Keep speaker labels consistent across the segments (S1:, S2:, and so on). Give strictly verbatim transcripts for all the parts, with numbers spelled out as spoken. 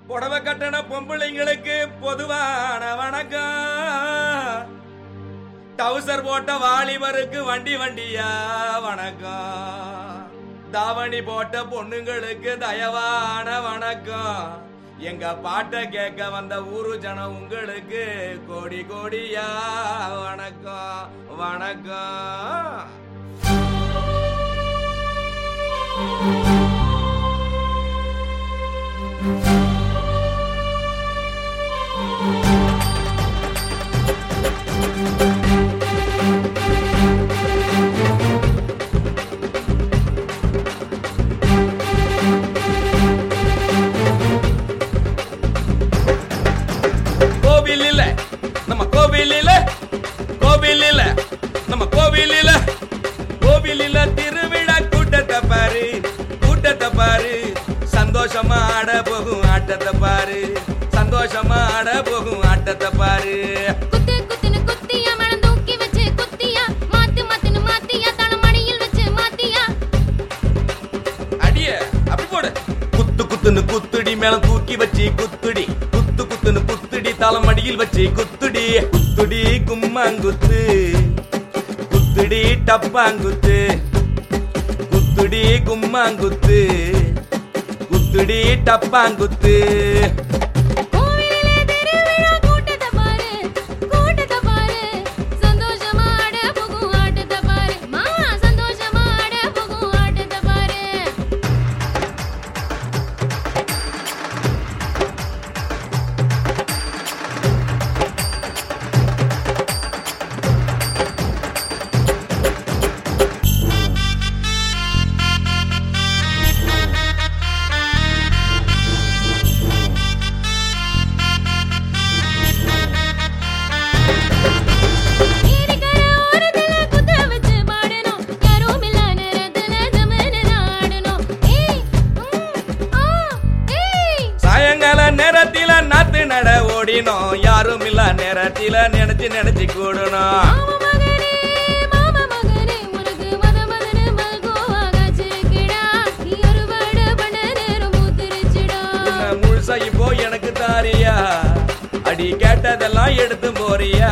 S1: புடவை கட்டண பொம்பளைங்களுக்கு பொதுவான வணக்கம். டவுசர் போட்ட வாலிபருக்கு வண்டி வண்டியா வணக்கம். தாவணி போட்ட பொண்ணுங்களுக்கு தயவான வணக்கம். எங்க பாட்ட கேட்க வந்த ஊரு ஜனம் உங்களுக்கு கோடி கோடியா வணக்கம் வணக்கம். கோவிலில நம்ம கோவிலில கோவிலில நம்ம கோவிலில கோவிலில திருவிழா கூட்டத்தை பாரு கூட்டத்தை பாரு. சந்தோஷமா ஆட போகும் ஆட்டத்தை பாரு சந்தோஷமா ஆட போகும் ஆட்டத்தை பாரு.
S2: குத்து குத்துன்னு குத்தியா மனம் தூக்கி வச்சு குத்தியா மாத்து மாத்துன்னு மாத்தியா தன மணியில் வச்சு மாத்தியா.
S1: அடியே அப்படி போடு. குத்து குத்துன்னு குத்துடி மேலம் தூக்கி வச்சு குத்துடி. குத்து குத்துன்னு குத்துடி தலைமடியில் வச்சு குத்துடி. குத்துடி கும்மாங்குத்து குத்துடி டப்பாங்குத்து. குத்துடி கும்மாங்குத்து குத்துடி டப்பாங்குத்து.
S2: கோவிலிலே திருவிழா கூட்டத்தை பாரு கூட்டத்தை பாரு. சந்தோஷமா ஆட போகும் ஆட்டத்தை பாரு மாமா சந்தோஷமா ஆட போகும் ஆட்டத்தை பாரு.
S1: நேரத்தில நாத்து நட ஓடினோம் யாரும் இல்ல நேரத்தில நினைச்சு நினைச்சு கூடணும். முழுசா இப்போ எனக்கு தாரியா அடி கேட்டதெல்லாம் எடுத்து போறியா.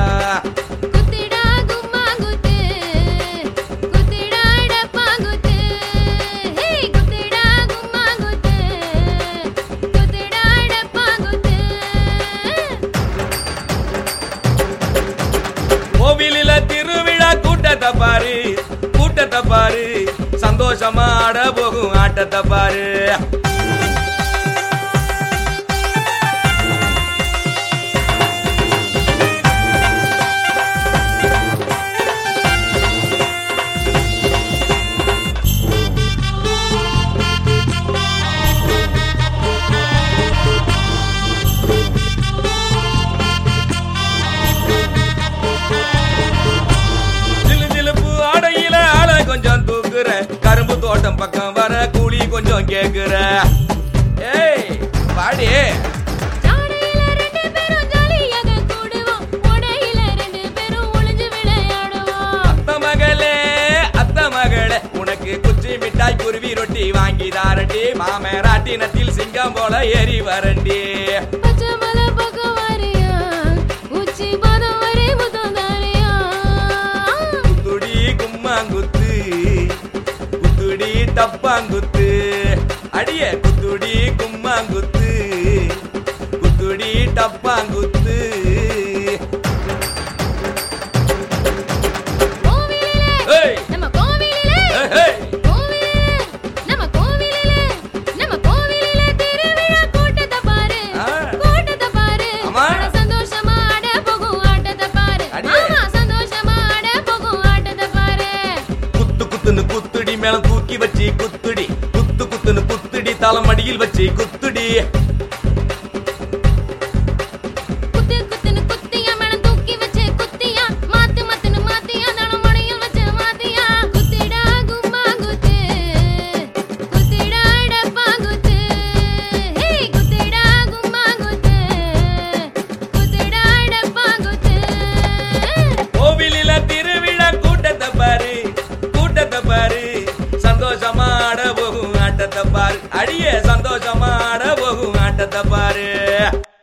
S1: கோவிலில திருவிழா கூட்டத்தை பாரு கூட்டத்தை பாரு. சந்தோஷமா ஆட போகும் ஆட்டத்தை பாரு. கொஞ்சம் தூக்குற கரும்பு தோட்டம் பக்கம் வர கூலி கொஞ்சம் கேக்குற. ஏய் பாடி அத்த மகளே அத்த மகளே உனக்கு குச்சி மிட்டாய் குருவி ரொட்டி வாங்கி தாரண்டி. மாமராட்டினத்தில் சிங்கம் போல ஏறி வரண்டி. குத்துடி கும்மாங்குத்து குத்துடி டப்பாங்குத்து. அடியே குத்துடி கும்மாங்குத்து குத்துடி டப்பாங்குத்து. குத்துடி மேலம் தூக்கி வச்சு குத்துடி. குத்து குத்துன்னு குத்துடி தலைமடியில் வச்சு குத்துடி. கோவிலில திருவிழா கூட்டத்தை பாரு கூட்டத்தை பாரு. சந்தோஷமா ஆட போகும் ஆட்டத்தை பாரு. அடியே சந்தோஷமா ஆட போகும் ஆட்டத்தை பாரு. மகளே